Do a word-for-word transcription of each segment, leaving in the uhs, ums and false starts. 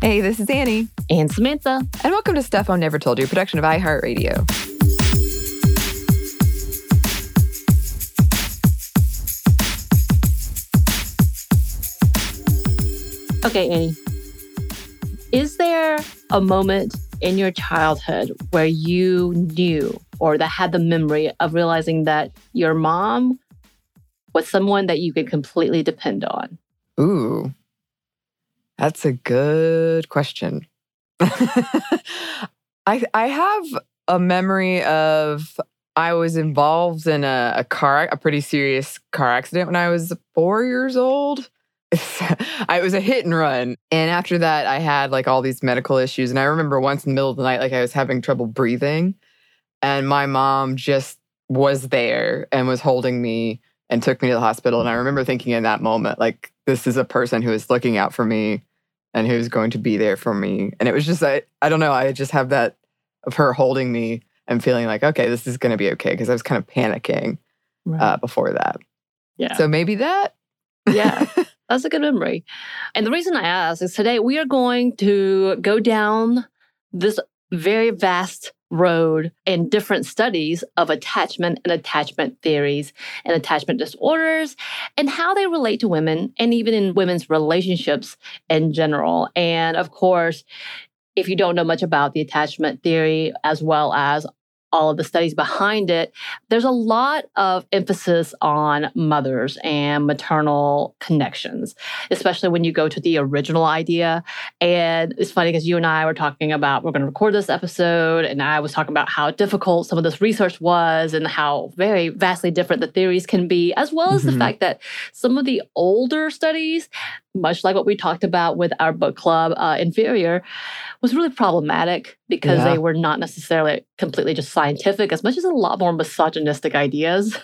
Hey, this is Annie. And Samantha. And welcome to Stuff Mom Never Told You, a production of iHeartRadio. Okay, Annie. Is there a moment in your childhood where you knew or that had the memory of realizing that your mom was someone that you could completely depend on? Ooh, that's a good question. I I have a memory of I was involved in a, a car, a pretty serious car accident when I was four years old. It was a hit and run. And after that, I had like all these medical issues. And I remember once in the middle of the night, like I was having trouble breathing. And my mom just was there and was holding me and took me to the hospital. And I remember thinking in that moment, like, this is a person who is looking out for me and who's going to be there for me. And it was just, I, I don't know, I just have that of her holding me and feeling like, okay, this is going to be okay. Because I was kind of panicking Right. uh, before that. Yeah. So maybe that. Yeah, that's a good memory. And the reason I ask is today we are going to go down this very vast road in different studies of attachment and attachment theories and attachment disorders and how they relate to women and even in women's relationships in general. And of course, if you don't know much about the attachment theory as well as all of the studies behind it, there's a lot of emphasis on mothers and maternal connections, especially when you go to the original idea. And it's funny because you and I were talking about, we're going to record this episode, and I was talking about how difficult some of this research was and how very vastly different the theories can be, as well as mm-hmm. the fact that some of the older studies, much like what we talked about with our book club, uh, Inferior, was really problematic because yeah. they were not necessarily completely just scientific, as much as a lot more misogynistic ideas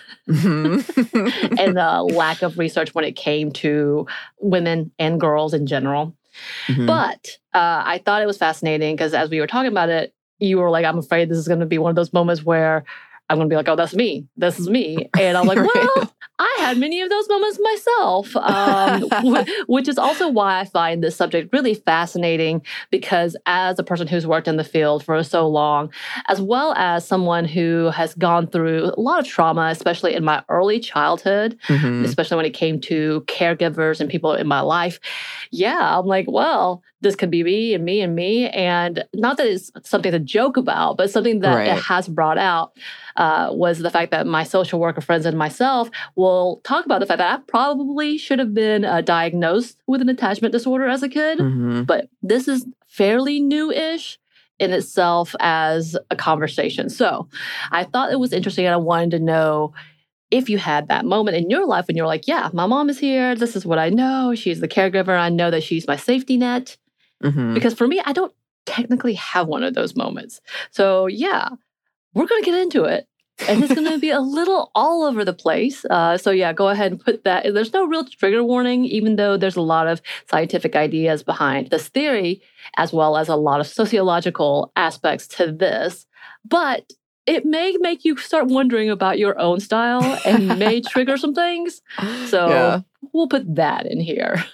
mm-hmm. and the lack of research when it came to women and girls in general. Mm-hmm. But uh, I thought it was fascinating because as we were talking about it, you were like, I'm afraid this is going to be one of those moments where I'm going to be like, oh, that's me. This is me. And I'm like, well, I had many of those moments myself, um, which is also why I find this subject really fascinating, because as a person who's worked in the field for so long, as well as someone who has gone through a lot of trauma, especially in my early childhood, mm-hmm. especially when it came to caregivers and people in my life, yeah, I'm like, well, this could be me and me and me. And not that it's something to joke about, but something that right. it has brought out uh, was the fact that my social worker friends and myself will talk about the fact that I probably should have been uh, diagnosed with an attachment disorder as a kid. Mm-hmm. But this is fairly new-ish in itself as a conversation. So I thought it was interesting, and I wanted to know if you had that moment in your life when you're like, yeah, my mom is here. This is what I know. She's the caregiver. I know that she's my safety net. Mm-hmm. Because for me, I don't technically have one of those moments. So yeah, we're going to get into it. And it's going to be a little all over the place. Uh, so yeah, go ahead and put that. There's no real trigger warning, even though there's a lot of scientific ideas behind this theory, as well as a lot of sociological aspects to this. But it may make you start wondering about your own style and may trigger some things. So yeah. we'll put that in here.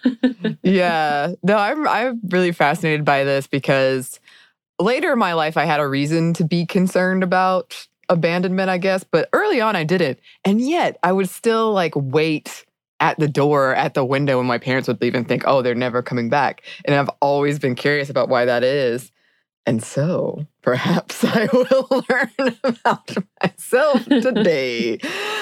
yeah. No, I'm I'm really fascinated by this because later in my life, I had a reason to be concerned about abandonment, I guess. But early on, I didn't. And yet, I would still like wait at the door, at the window when my parents would leave and think, oh, they're never coming back. And I've always been curious about why that is. And so perhaps I will learn about myself today.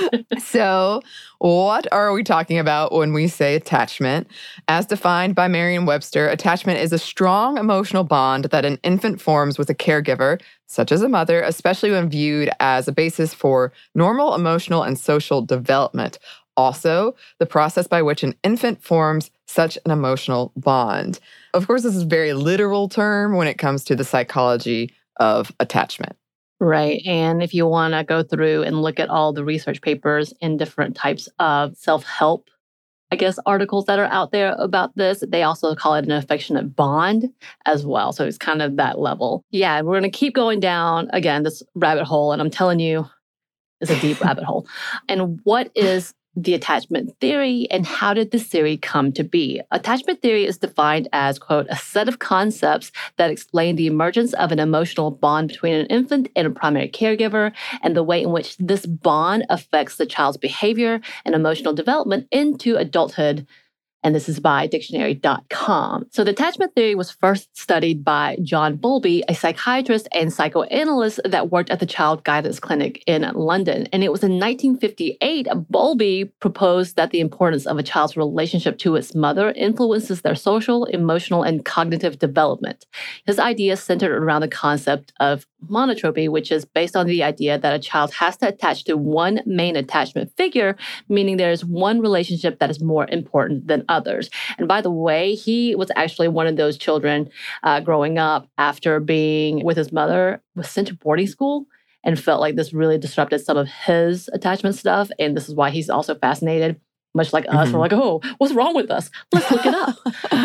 So what are we talking about when we say attachment? As defined by Merriam-Webster, attachment is a strong emotional bond that an infant forms with a caregiver, such as a mother, especially when viewed as a basis for normal emotional and social development. Also, the process by which an infant forms such an emotional bond. Of course, this is a very literal term when it comes to the psychology of attachment. Right. And if you want to go through and look at all the research papers and different types of self-help, I guess, articles that are out there about this, they also call it an affectionate bond as well. So it's kind of that level. Yeah, we're going to keep going down, again, this rabbit hole. And I'm telling you, it's a deep rabbit hole. And what is the attachment theory and how did this theory come to be. Attachment theory is defined as, quote, a set of concepts that explain the emergence of an emotional bond between an infant and a primary caregiver and the way in which this bond affects the child's behavior and emotional development into adulthood. And this is by dictionary dot com. So the attachment theory was first studied by John Bowlby, a psychiatrist and psychoanalyst that worked at the Child Guidance Clinic in London. And it was in nineteen fifty-eight, Bowlby proposed that the importance of a child's relationship to its mother influences their social, emotional, and cognitive development. His idea centered around the concept of monotropy, which is based on the idea that a child has to attach to one main attachment figure, meaning there is one relationship that is more important than others. And by the way, he was actually one of those children uh, growing up after being with his mother, was sent to boarding school and felt like this really disrupted some of his attachment stuff. And this is why he's also fascinated, much like us. Mm-hmm. We're like, oh, what's wrong with us? Let's look it up.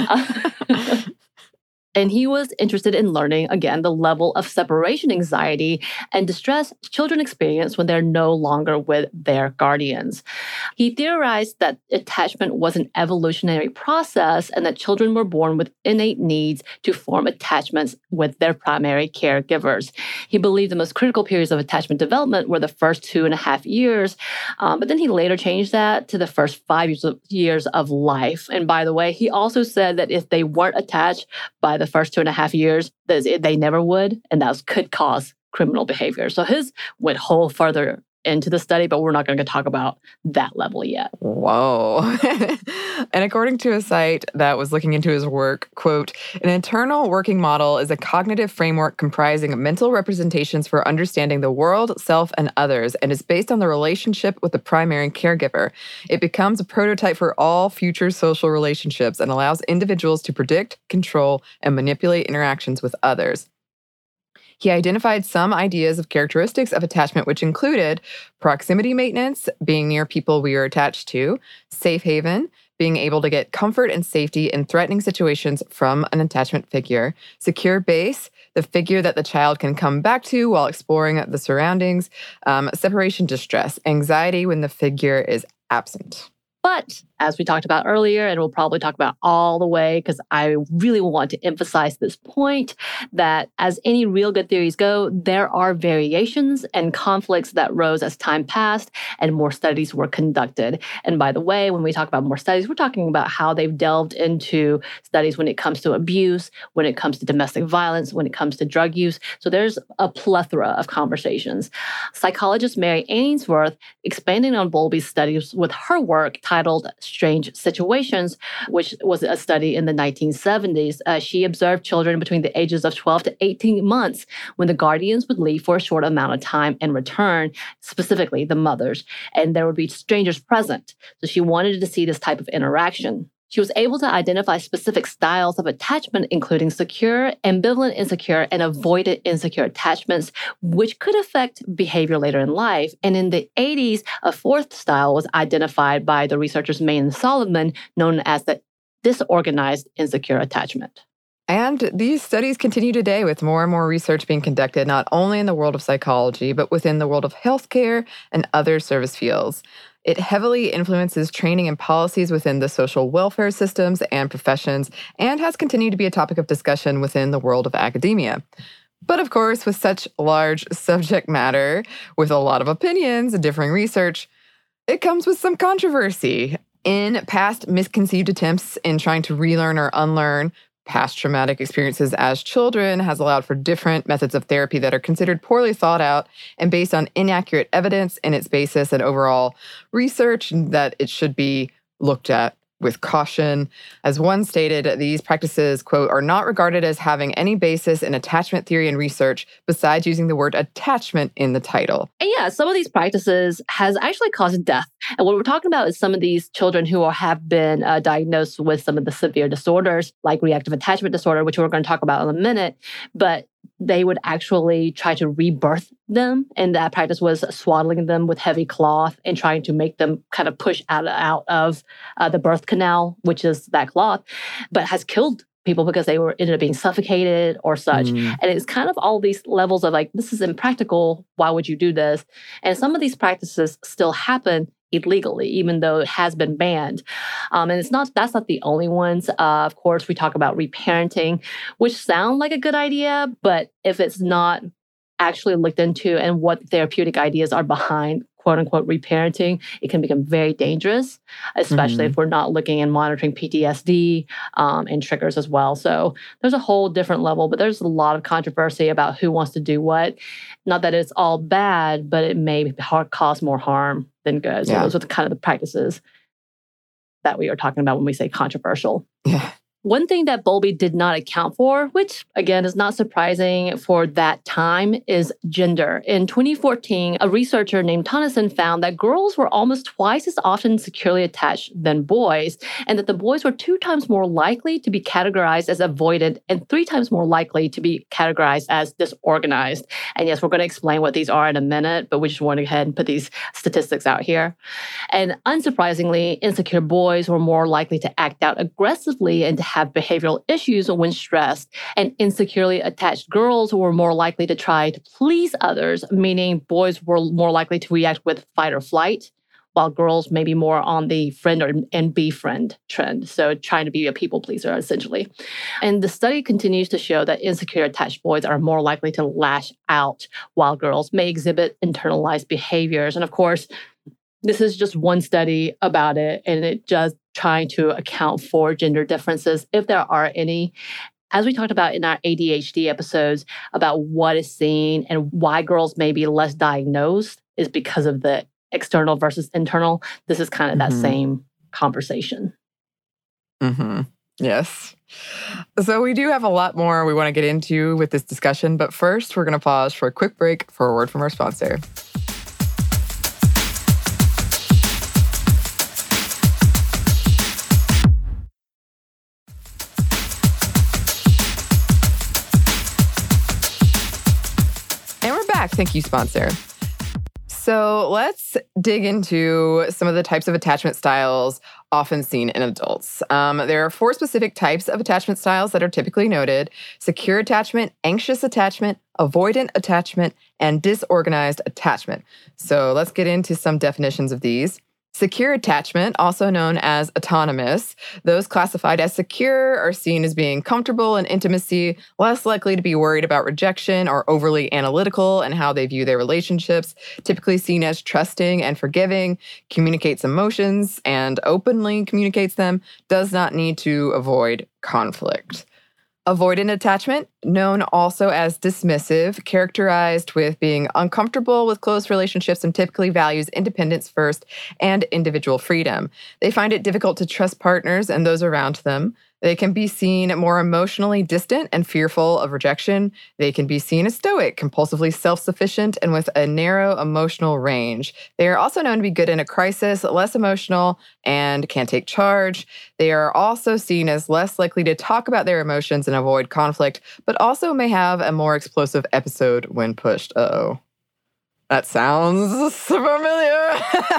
uh, And he was interested in learning, again, the level of separation anxiety and distress children experience when they're no longer with their guardians. He theorized that attachment was an evolutionary process and that children were born with innate needs to form attachments with their primary caregivers. He believed the most critical periods of attachment development were the first two and a half years, um, but then he later changed that to the first five years of, years of life. And by the way, he also said that if they weren't attached by the first two and a half years, they never would, and that could cause criminal behavior. So his went whole further into the study, but we're not going to talk about that level yet. Whoa. And according to a site that was looking into his work, quote, an internal working model is a cognitive framework comprising mental representations for understanding the world, self, and others, and is based on the relationship with the primary caregiver. It becomes a prototype for all future social relationships and allows individuals to predict, control, and manipulate interactions with others. He identified some ideas of characteristics of attachment, which included proximity maintenance, being near people we are attached to, safe haven, being able to get comfort and safety in threatening situations from an attachment figure, secure base, the figure that the child can come back to while exploring the surroundings, um, separation distress, anxiety when the figure is absent. But as we talked about earlier, and we'll probably talk about all the way, because I really want to emphasize this point, that as any real good theories go, there are variations and conflicts that rose as time passed and more studies were conducted. And by the way, when we talk about more studies, we're talking about how they've delved into studies when it comes to abuse, when it comes to domestic violence, when it comes to drug use. So there's a plethora of conversations. Psychologist Mary Ainsworth, expanding on Bowlby's studies with her work titled Strange Situations, which was a study in the nineteen seventies. Uh, she observed children between the ages of twelve to eighteen months when the guardians would leave for a short amount of time and return, specifically the mothers, and there would be strangers present. So she wanted to see this type of interaction. She was able to identify specific styles of attachment, including secure, ambivalent insecure, and avoidant insecure attachments, which could affect behavior later in life. And in the eighties, a fourth style was identified by the researchers May and Solomon, known as the disorganized insecure attachment. And these studies continue today with more and more research being conducted, not only in the world of psychology, but within the world of healthcare and other service fields. It heavily influences training and policies within the social welfare systems and professions, and has continued to be a topic of discussion within the world of academia. But of course, with such large subject matter, with a lot of opinions and differing research, it comes with some controversy. In past misconceived attempts in trying to relearn or unlearn past traumatic experiences as children has allowed for different methods of therapy that are considered poorly thought out and based on inaccurate evidence in its basis and overall research, and that it should be looked at with caution. As one stated, these practices, quote, are not regarded as having any basis in attachment theory and research besides using the word attachment in the title. And yeah, some of these practices has actually caused death. And what we're talking about is some of these children who are, have been uh, diagnosed with some of the severe disorders, like reactive attachment disorder, which we're going to talk about in a minute. But they would actually try to rebirth them. And that practice was swaddling them with heavy cloth and trying to make them kind of push out, out of uh, the birth canal, which is that cloth, but has killed people because they were ended up being suffocated or such. Mm. And it's kind of all these levels of like, this is impractical. Why would you do this? And some of these practices still happen illegally, even though it has been banned. Um, and it's not that's not the only ones. Uh, of course, we talk about reparenting, which sound like a good idea, but if it's not actually looked into and what therapeutic ideas are behind quote unquote reparenting, it can become very dangerous, especially mm-hmm. if we're not looking and monitoring P T S D um, and triggers as well. So there's a whole different level, but there's a lot of controversy about who wants to do what. Not that it's all bad, but it may cause more harm than good. So yeah. those are the kind of the practices that we are talking about when we say controversial. Yeah. One thing that Bowlby did not account for, which again is not surprising for that time, is gender. In twenty fourteen, a researcher named Tonneson found that girls were almost twice as often securely attached than boys, and that the boys were two times more likely to be categorized as avoidant and three times more likely to be categorized as disorganized. And yes, we're going to explain what these are in a minute, but we just want to go ahead and put these statistics out here. And unsurprisingly, insecure boys were more likely to act out aggressively and to have behavioral issues when stressed, and insecurely attached girls were more likely to try to please others, meaning boys were more likely to react with fight or flight, while girls may be more on the friend or and befriend trend. So trying to be a people pleaser, essentially. And the study continues to show that insecure attached boys are more likely to lash out, while girls may exhibit internalized behaviors. And of course, this is just one study about it, and it just trying to account for gender differences, if there are any. As we talked about in our A D H D episodes about what is seen and why girls may be less diagnosed is because of the external versus internal. This is kind of mm-hmm. that same conversation. Mm-hmm. Yes. So we do have a lot more we want to get into with this discussion, but first we're going to pause for a quick break for a word from our sponsor. Thank you, sponsor. So let's dig into some of the types of attachment styles often seen in adults. Um, there are four specific types of attachment styles that are typically noted: secure attachment, anxious attachment, avoidant attachment, and disorganized attachment. So let's get into some definitions of these. Secure attachment, also known as autonomous, those classified as secure are seen as being comfortable in intimacy, less likely to be worried about rejection, or overly analytical in how they view their relationships, typically seen as trusting and forgiving, communicates emotions and openly communicates them, does not need to avoid conflict. Avoidant attachment, known also as dismissive, characterized with being uncomfortable with close relationships and typically values independence first and individual freedom. They find it difficult to trust partners and those around them. They can be seen more emotionally distant and fearful of rejection. They can be seen as stoic, compulsively self-sufficient, and with a narrow emotional range. They are also known to be good in a crisis, less emotional, and can take charge. They are also seen as less likely to talk about their emotions and avoid conflict, but also may have a more explosive episode when pushed. Uh-oh. That sounds familiar.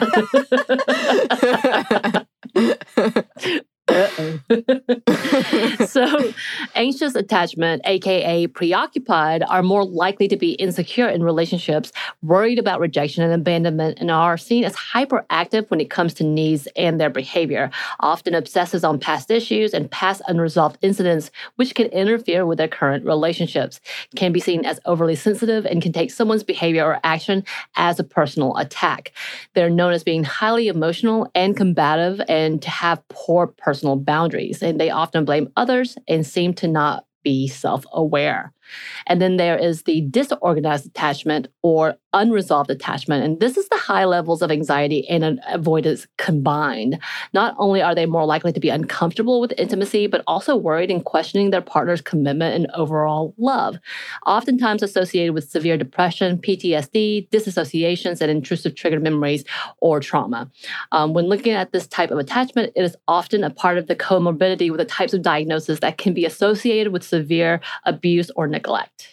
Uh-oh. So, anxious attachment, aka preoccupied, are more likely to be insecure in relationships, worried about rejection and abandonment, and are seen as hyperactive when it comes to needs and their behavior, often obsesses on past issues and past unresolved incidents, which can interfere with their current relationships, can be seen as overly sensitive, and can take someone's behavior or action as a personal attack. They're known as being highly emotional and combative, and to have poor personal boundaries, and they often blame others and seem to not be self-aware. And then there is the disorganized attachment or unresolved attachment. And this is the high levels of anxiety and avoidance combined. Not only are they more likely to be uncomfortable with intimacy, but also worried and questioning their partner's commitment and overall love. Oftentimes associated with severe depression, P T S D, disassociations, and intrusive triggered memories or trauma. Um, when looking at this type of attachment, it is often a part of the comorbidity with the types of diagnosis that can be associated with severe abuse or neglect.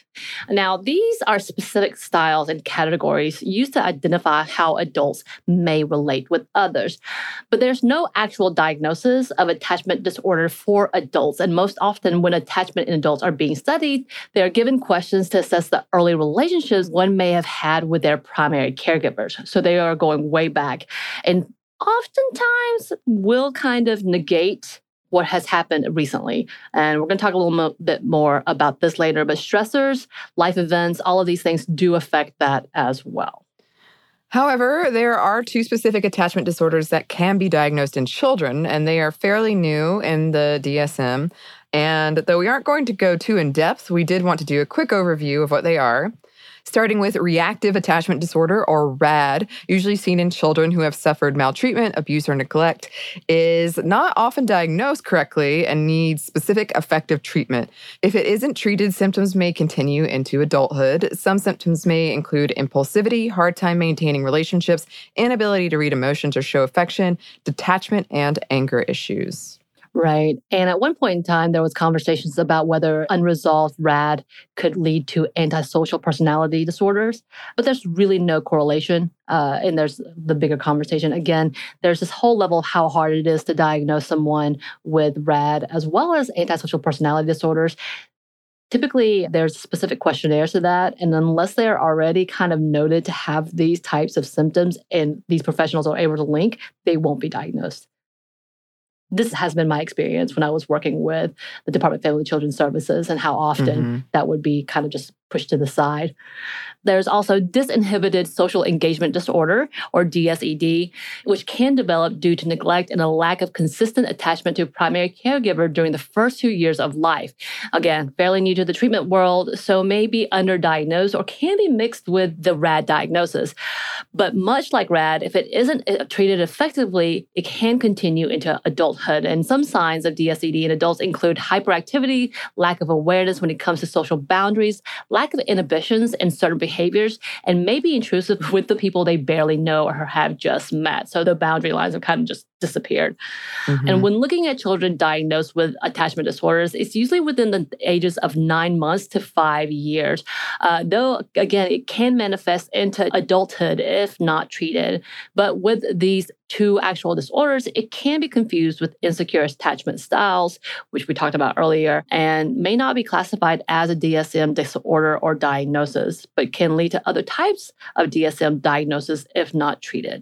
Now, these are specific styles and categories used to identify how adults may relate with others. But there's no actual diagnosis of attachment disorder for adults. And most often, when attachment in adults are being studied, they are given questions to assess the early relationships one may have had with their primary caregivers. So they are going way back. And oftentimes will kind of negate what has happened recently. And we're going to talk a little mo- bit more about this later, but stressors, life events, all of these things do affect that as well. However, there are two specific attachment disorders that can be diagnosed in children, and they are fairly new in the D S M. And though we aren't going to go too in depth, we did want to do a quick overview of what they are. Starting with reactive attachment disorder, or R A D, usually seen in children who have suffered maltreatment, abuse, or neglect, is not often diagnosed correctly and needs specific effective treatment. If it isn't treated, symptoms may continue into adulthood. Some symptoms may include impulsivity, hard time maintaining relationships, inability to read emotions or show affection, detachment, and anger issues. Right. And at one point in time, there was conversations about whether unresolved R A D could lead to antisocial personality disorders, but there's really no correlation. Uh, and there's the bigger conversation. Again, there's this whole level of how hard it is to diagnose someone with R A D as well as antisocial personality disorders. Typically, there's specific questionnaires to that. And unless they're already kind of noted to have these types of symptoms and these professionals are able to link, they won't be diagnosed. This has been my experience when I was working with the Department of Family and Children's Services and how often mm-hmm. that would be kind of just pushed to the side. There's also disinhibited social engagement disorder, or D S E D, which can develop due to neglect and a lack of consistent attachment to a primary caregiver during the first two years of life. Again, fairly new to the treatment world, so may be underdiagnosed or can be mixed with the R A D diagnosis. But much like R A D, if it isn't treated effectively, it can continue into adulthood. And some signs of D S E D in adults include hyperactivity, lack of awareness when it comes to social boundaries, lack of inhibitions in certain behaviors, and may be intrusive with the people they barely know or have just met. So the boundary lines have kind of just disappeared. Mm-hmm. And when looking at children diagnosed with attachment disorders, it's usually within the ages of nine months to five years. Uh, though, again, it can manifest into adulthood if not treated. But with these two actual disorders, it can be confused with insecure attachment styles, which we talked about earlier, and may not be classified as a D S M disorder or diagnosis, but can lead to other types of D S M diagnosis if not treated.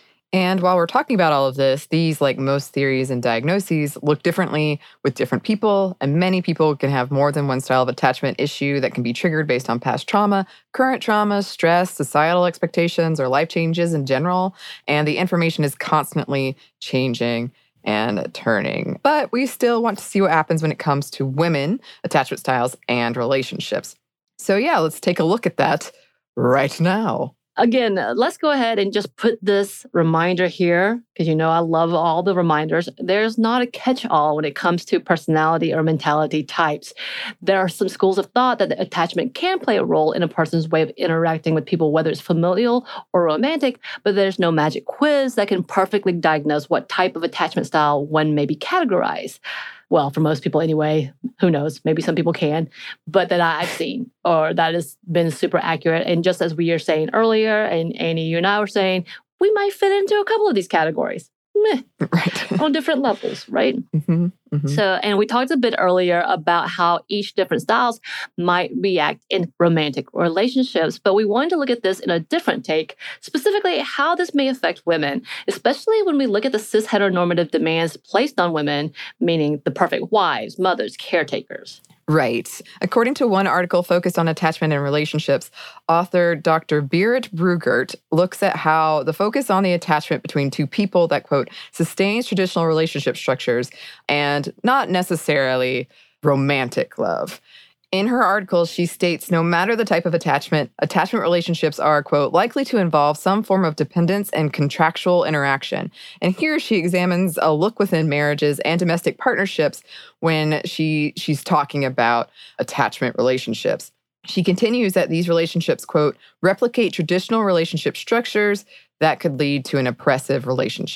And while we're talking about all of this, these, like most theories and diagnoses, look differently with different people, and many people can have more than one style of attachment issue that can be triggered based on past trauma, current trauma, stress, societal expectations, or life changes in general, and the information is constantly changing and turning. But we still want to see what happens when it comes to women, attachment styles, and relationships. So yeah, let's take a look at that right now. Again, let's go ahead and just put this reminder here, because you know I love all the reminders. There's not a catch-all when it comes to personality or mentality types. There are some schools of thought that the attachment can play a role in a person's way of interacting with people, whether it's familial or romantic, but there's no magic quiz that can perfectly diagnose what type of attachment style one may be categorized. Well, for most people anyway, who knows, maybe some people can, but that I've seen or that has been super accurate. And just as we were saying earlier, and Annie, you and I were saying, we might fit into a couple of these categories. Meh, right. On different levels, right? Mm-hmm, mm-hmm. So, and we talked a bit earlier about how each different styles might react in romantic relationships, but we wanted to look at this in a different take, specifically how this may affect women, especially when we look at the cis heteronormative demands placed on women, meaning the perfect wives, mothers, caretakers. Right. According to one article focused on attachment and relationships, author Doctor Berit Brugert looks at how the focus on the attachment between two people that, quote, sustains traditional relationship structures and not necessarily romantic love. In her article, she states no matter the type of attachment, attachment relationships are, quote, likely to involve some form of dependence and contractual interaction. And here she examines a look within marriages and domestic partnerships when she she's talking about attachment relationships. She continues that these relationships, quote, replicate traditional relationship structures that could lead to an oppressive relationship.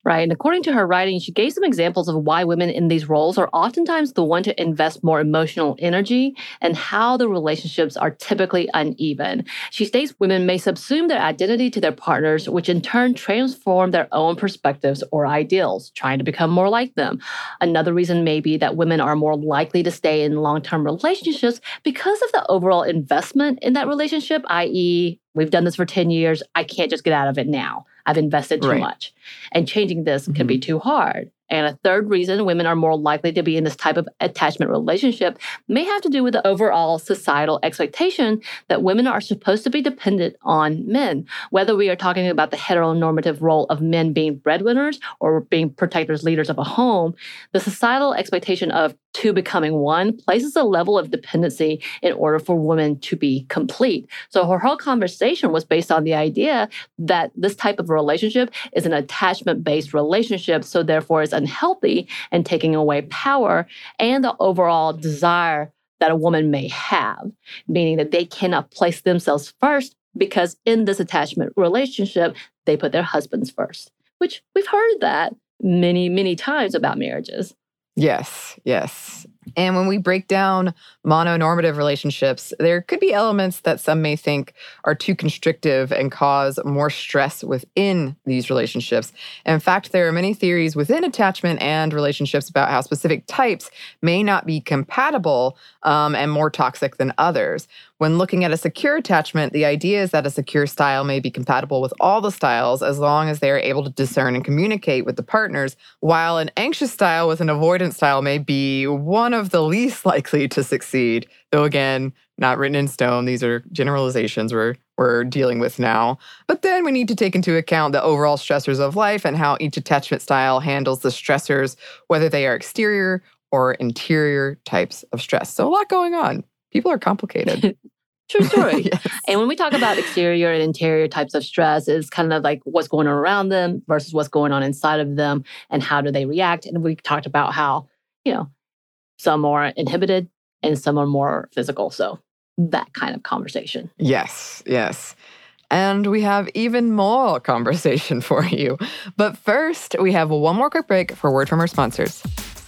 Right. And according to her writing, she gave some examples of why women in these roles are oftentimes the one to invest more emotional energy and how the relationships are typically uneven. She states women may subsume their identity to their partners, which in turn transform their own perspectives or ideals, trying to become more like them. Another reason may be that women are more likely to stay in long-term relationships because of the overall investment in that relationship, that is, we've done this for ten years. I can't just get out of it now. I've invested too Right. much. And changing this Mhm. can be too hard. And a third reason women are more likely to be in this type of attachment relationship may have to do with the overall societal expectation that women are supposed to be dependent on men. Whether we are talking about the heteronormative role of men being breadwinners or being protectors, leaders of a home, the societal expectation of two becoming one places a level of dependency in order for women to be complete. So her whole conversation was based on the idea that this type of relationship is an attachment-based relationship, so therefore it's unhealthy and taking away power and the overall desire that a woman may have, meaning that they cannot place themselves first because in this attachment relationship, they put their husbands first, which we've heard that many, many times about marriages. Yes, yes. And when we break down mononormative relationships, there could be elements that some may think are too constrictive and cause more stress within these relationships. In fact, there are many theories within attachment and relationships about how specific types may not be compatible um, and more toxic than others. When looking at a secure attachment, the idea is that a secure style may be compatible with all the styles as long as they are able to discern and communicate with the partners, while an anxious style with an avoidant style may be one of the least likely to succeed. Though again, not written in stone, these are generalizations we're, we're dealing with now. But then we need to take into account the overall stressors of life and how each attachment style handles the stressors, whether they are exterior or interior types of stress. So a lot going on. People are complicated. True story. Yes. And when we talk about exterior and interior types of stress, it's kind of like what's going on around them versus what's going on inside of them and how do they react. And we talked about how, you know, some are inhibited and some are more physical. So that kind of conversation. Yes, yes. And we have even more conversation for you. But first, we have one more quick break for a word from our sponsors.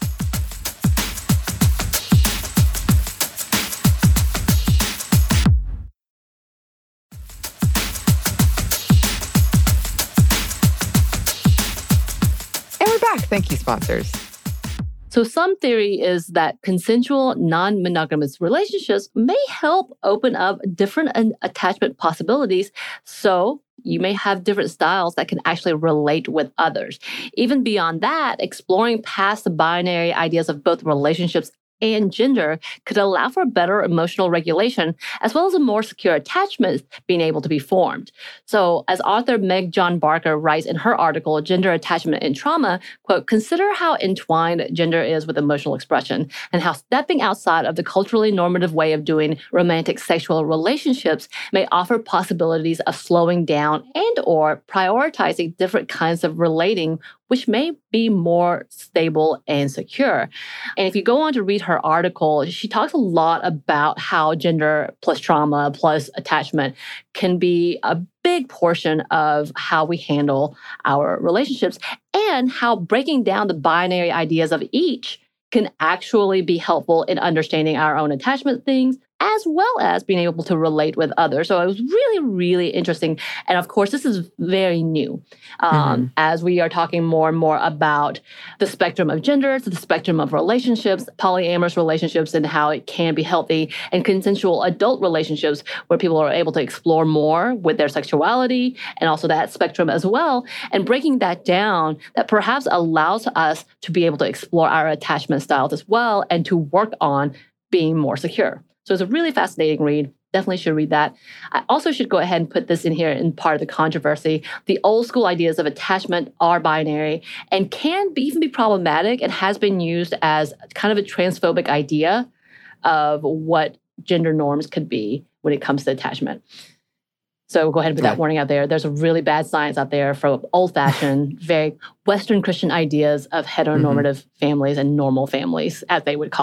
And we're back. Thank you, sponsors. So some theory is that consensual, non-monogamous relationships may help open up different attachment possibilities. So you may have different styles that can actually relate with others. Even beyond that, exploring past the binary ideas of both relationships and gender could allow for better emotional regulation, as well as a more secure attachment being able to be formed. So as author Meg John Barker writes in her article, Gender Attachment and Trauma, quote, consider how entwined gender is with emotional expression and how stepping outside of the culturally normative way of doing romantic sexual relationships may offer possibilities of slowing down and or prioritizing different kinds of relating, which may be more stable and secure. And if you go on to read her article, she talks a lot about how gender plus trauma plus attachment can be a big portion of how we handle our relationships and how breaking down the binary ideas of each can actually be helpful in understanding our own attachment things, as well as being able to relate with others. So it was really, really interesting. And of course, this is very new um, mm-hmm. as we are talking more and more about the spectrum of genders, the spectrum of relationships, polyamorous relationships, and how it can be healthy, and consensual adult relationships where people are able to explore more with their sexuality and also that spectrum as well. And breaking that down, that perhaps allows us to be able to explore our attachment styles as well and to work on being more secure. So it's a really fascinating read. Definitely should read that. I also should go ahead and put this in here in part of the controversy. The old school ideas of attachment are binary and can be, even be problematic and has been used as kind of a transphobic idea of what gender norms could be when it comes to attachment. So we'll go ahead and put that warning out there. There's a really bad science out there for old-fashioned, very Western Christian ideas of heteronormative mm-hmm. families and normal families, as they would call it.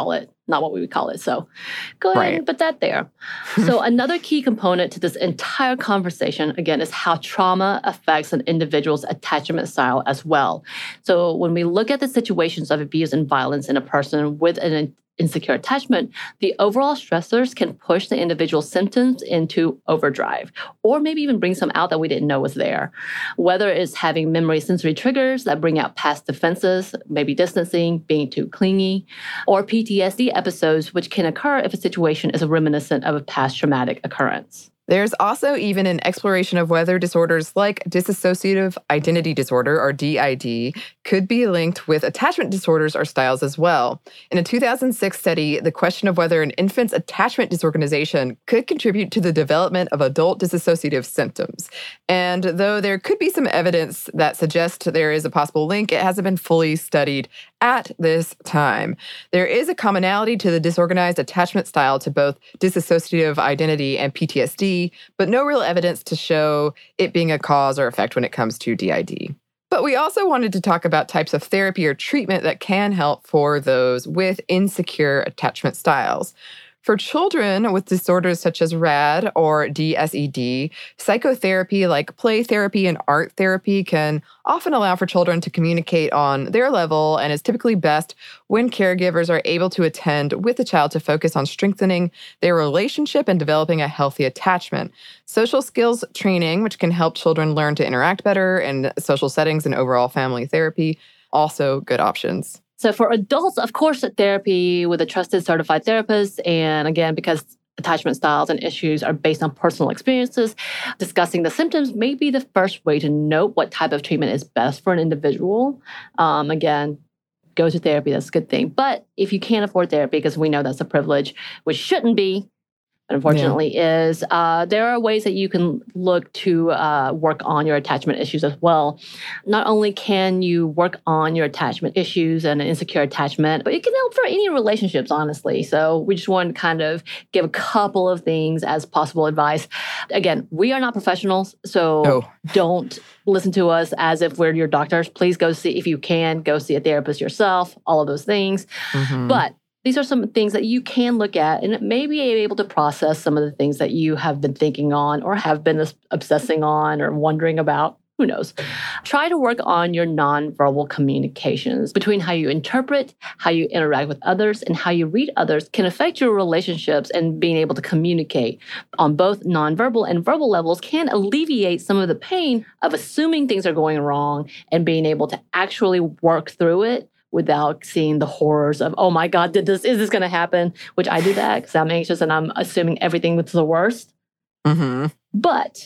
not what we would call it. So go ahead Right. and put that there. So another key component to this entire conversation, again, is how trauma affects an individual's attachment style as well. So when we look at the situations of abuse and violence in a person with an insecure attachment, the overall stressors can push the individual's symptoms into overdrive, or maybe even bring some out that we didn't know was there. Whether it's having memory sensory triggers that bring out past defenses, maybe distancing, being too clingy, or P T S D episodes, which can occur if a situation is reminiscent of a past traumatic occurrence. There's also even an exploration of whether disorders like dissociative identity disorder, or D I D, could be linked with attachment disorders or styles as well. In a two thousand six study, the question of whether an infant's attachment disorganization could contribute to the development of adult dissociative symptoms. And though there could be some evidence that suggests there is a possible link, it hasn't been fully studied at this time. There is a commonality to the disorganized attachment style to both dissociative identity and P T S D, but no real evidence to show it being a cause or effect when it comes to D I D. But we also wanted to talk about types of therapy or treatment that can help for those with insecure attachment styles. For children with disorders such as R A D or D S E D, psychotherapy like play therapy and art therapy can often allow for children to communicate on their level, and is typically best when caregivers are able to attend with the child to focus on strengthening their relationship and developing a healthy attachment. Social skills training, which can help children learn to interact better in social settings and overall family therapy, also good options. So for adults, of course, therapy with a trusted certified therapist. And again, because attachment styles and issues are based on personal experiences, discussing the symptoms may be the first way to note what type of treatment is best for an individual. Um, again, go to therapy, that's a good thing. But if you can't afford therapy, because we know that's a privilege, which shouldn't be, unfortunately, yeah. is uh, there are ways that you can look to uh, work on your attachment issues as well. Not only can you work on your attachment issues and an insecure attachment, but it can help for any relationships, honestly. So we just want to kind of give a couple of things as possible advice. Again, we are not professionals, so no. Don't listen to us as if we're your doctors. Please go see, if you can, go see a therapist yourself, all of those things. Mm-hmm. But these are some things that you can look at and maybe able to process some of the things that you have been thinking on or have been obsessing on or wondering about. Who knows? Try to work on your nonverbal communications between how you interpret, how you interact with others, and how you read others can affect your relationships, and being able to communicate on both nonverbal and verbal levels can alleviate some of the pain of assuming things are going wrong and being able to actually work through it without seeing the horrors of, oh my God, did this, is this going to happen? Which I do that because I'm anxious and I'm assuming everything was the worst. Mm-hmm. But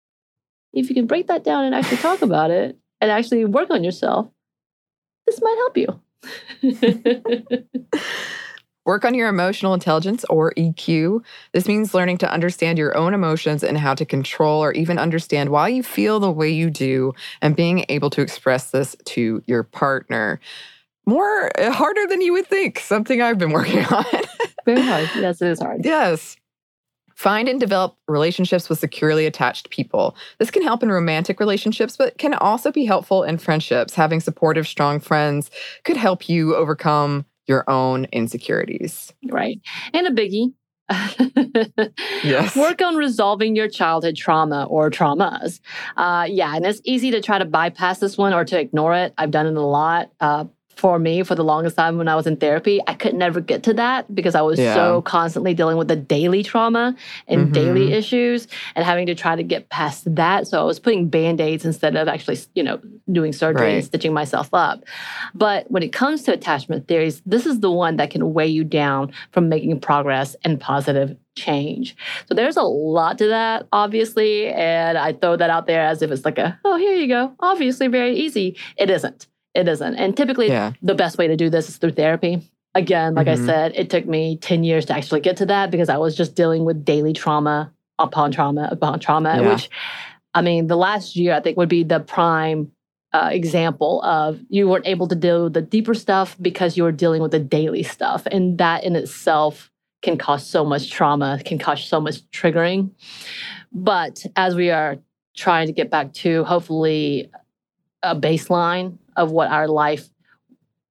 if you can break that down and actually talk about it and actually work on yourself, this might help you. Work on your emotional intelligence, or E Q. This means learning to understand your own emotions and how to control or even understand why you feel the way you do, and being able to express this to your partner. More harder than you would think, something I've been working on. Very hard. Yes, it is hard. Yes. Find and develop relationships with securely attached people. This can help in romantic relationships, but can also be helpful in friendships. Having supportive, strong friends could help you overcome your own insecurities. Right. And a biggie. Yes. Work on resolving your childhood trauma or traumas. Uh, yeah, and it's easy to try to bypass this one or to ignore it. I've done it a lot. Uh, For me, for the longest time when I was in therapy, I could never get to that because I was yeah. so constantly dealing with the daily trauma and mm-hmm. daily issues and having to try to get past that. So I was putting Band-Aids instead of actually, you know, doing surgery right. and stitching myself up. But when it comes to attachment theories, this is the one that can weigh you down from making progress and positive change. So there's a lot to that, obviously. And I throw that out there as if it's like a, oh, here you go. Obviously very easy. It isn't. It isn't. And typically, yeah. the best way to do this is through therapy. Again, like mm-hmm. I said, it took me ten years to actually get to that because I was just dealing with daily trauma upon trauma upon trauma, yeah. which, I mean, the last year, I think, would be the prime uh, example of you weren't able to deal with the deeper stuff because you were dealing with the daily stuff. And that in itself can cause so much trauma, can cause so much triggering. But as we are trying to get back to, hopefully, a baseline of what our life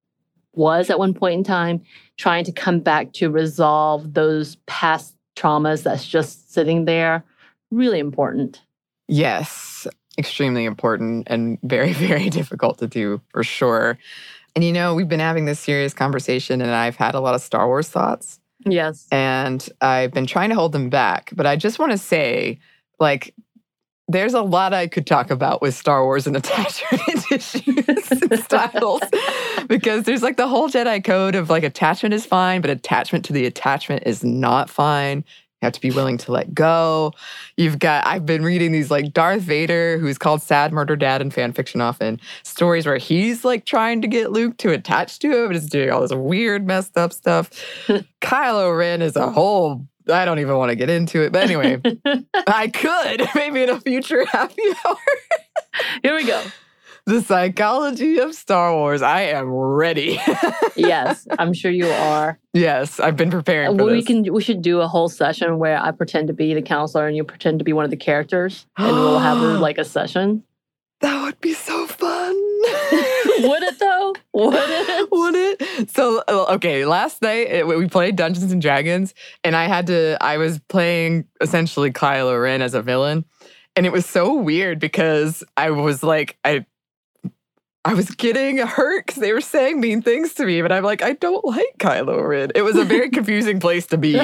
was at one point in time, trying to come back to resolve those past traumas that's just sitting there. Really important. Yes, extremely important and very, very difficult to do for sure. And you know, we've been having this serious conversation and I've had a lot of Star Wars thoughts. Yes. And I've been trying to hold them back. But I just want to say, like, there's a lot I could talk about with Star Wars and attachment issues and styles. Because there's like the whole Jedi code of like attachment is fine, but attachment to the attachment is not fine. You have to be willing to let go. You've got, I've been reading these like Darth Vader, who's called Sad Murder Dad in fan fiction often, stories where he's like trying to get Luke to attach to him and is doing all this weird, messed up stuff. Kylo Ren is a whole, I don't even want to get into it. But anyway, I could, maybe in a future happy hour. Here we go. The psychology of Star Wars. I am ready. Yes, I'm sure you are. Yes, I've been preparing for we this. Can, we should do a whole session where I pretend to be the counselor and you pretend to be one of the characters. And we'll have like a session. That would be so fun. Would it though? Would it? Would it? So, okay, last night it, we played Dungeons and Dragons and I had to, I was playing essentially Kylo Ren as a villain. And it was so weird because I was like, I, I was getting hurt because they were saying mean things to me, but I'm like, I don't like Kylo Ren. It was a very confusing place to be.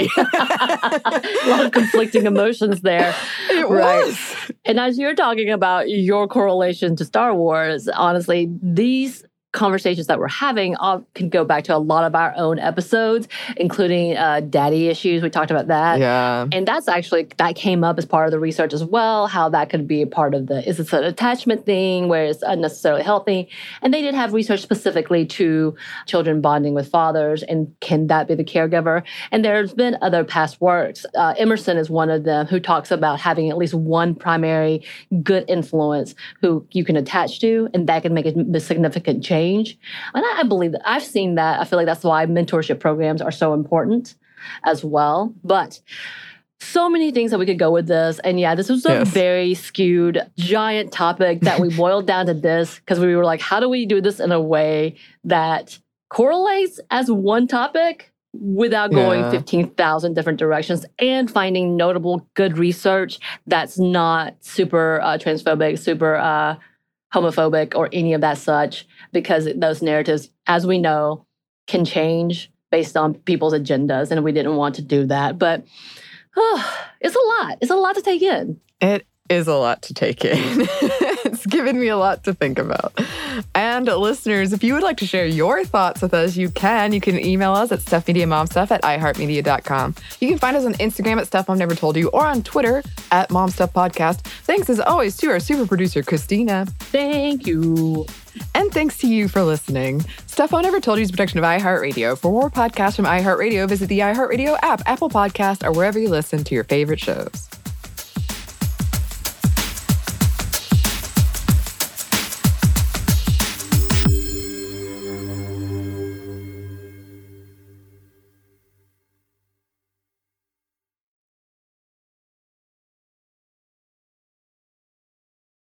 A lot of conflicting emotions there. It right. was. And as you're talking about your correlation to Star Wars, honestly, these conversations that we're having all can go back to a lot of our own episodes, including uh, daddy issues. We talked about that. Yeah. And that's actually, that came up as part of the research as well, how that could be a part of the, is it an attachment thing where it's unnecessarily healthy? And they did have research specifically to children bonding with fathers and can that be the caregiver? And there's been other past works. Uh, Emerson is one of them who talks about having at least one primary good influence who you can attach to, and that can make a significant change. And I, I believe that I've seen that. I feel like that's why mentorship programs are so important as well. But so many things that we could go with this. And yeah, this was a Yes. very skewed, giant topic that we boiled down to this because we were like, how do we do this in a way that correlates as one topic without going Yeah. fifteen thousand different directions and finding notable good research that's not super uh, transphobic, super uh, homophobic or any of that such, because those narratives, as we know, can change based on people's agendas, and we didn't want to do that. But oh, it's a lot. It's a lot to take in. It is a lot to take in. It's given me a lot to think about. And listeners, if you would like to share your thoughts with us, you can. You can email us at stuffmediamomstuff at iheartmedia dot com. You can find us on Instagram at Stuff Mom Never Told You or on Twitter at MomStuffPodcast. Thanks as always to our super producer, Christina. Thank you. And thanks to you for listening. Stuff Mom Never Told You is a production of iHeartRadio. For more podcasts from iHeartRadio, visit the iHeartRadio app, Apple Podcast, or wherever you listen to your favorite shows.